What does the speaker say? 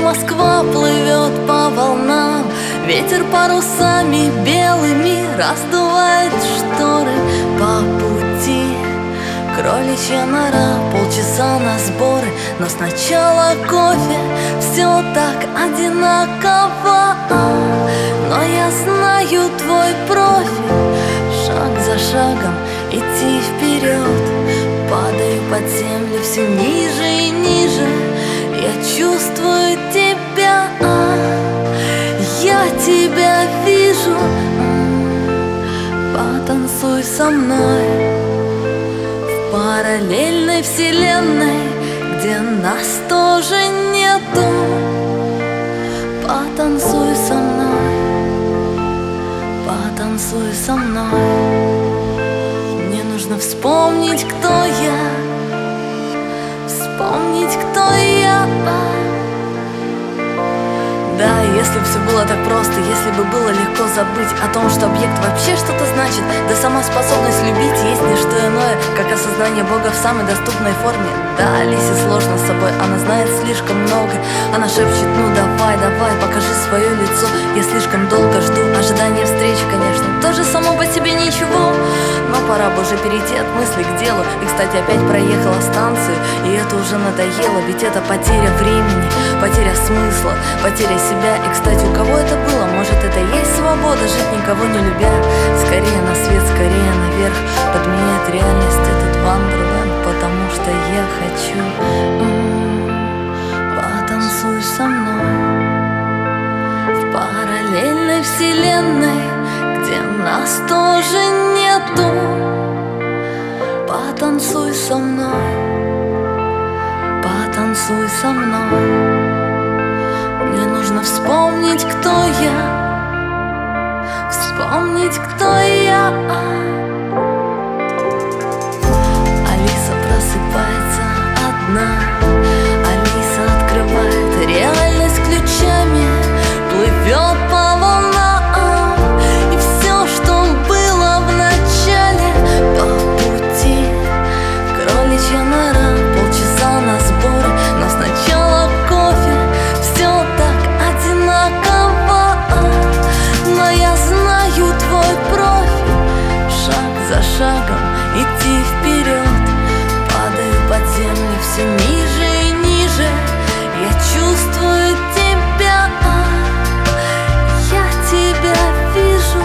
Москва плывет по волнам, ветер парусами белыми раздувает шторы по пути. Кроличья нора, полчаса на сборы, но сначала кофе, все так одинаково. Но я знаю твой профиль, шаг за шагом идти вперед. Падаю под землю все ниже и ниже, я чувствую тебя, я тебя вижу. Потанцуй со мной в параллельной вселенной, где нас тоже нету. Потанцуй со мной, потанцуй со мной. Мне нужно вспомнить, кто я, вспомнить, кто я. Да, если бы все было так просто, если бы было легко забыть о том, что объект вообще что-то значит, да сама способность любить есть не что иное, как осознание Бога в самой доступной форме. Да, Алисе сложно с собой, она знает слишком много. Она шепчет: ну давай, давай, покажи свое лицо. Я слишком долго жду, ожидание встречи, конечно, тоже само по себе ничего. Но пора бы уже перейти от мысли к делу. И, кстати, опять проехала станцию, и это уже надоело. Ведь это потеря времени, потеря смысла, потеря себя. И, кстати, у кого это было? Может, это и есть свобода, жить никого не любя? Скорее на свет, скорее наверх, подменяет реальность этот вандерленд, потому что я хочу. Потанцуй со мной в параллельной вселенной, где нас тоже нету. Потанцуй со мной, потанцуй со мной. Мне нужно вспомнить, кто я, вспомнить, кто я. Алиса просыпается одна, Алиса открывает реальность ключами, плывет по волнам. И все, что было в начале, по пути. Кроличья нора, полчаса на сборы, но сначала кофе, все так одинаково. Но я знаю твой профиль, шаг за шагом идти вперед. Падаю под землю все ниже и ниже, я чувствую тебя, я тебя вижу.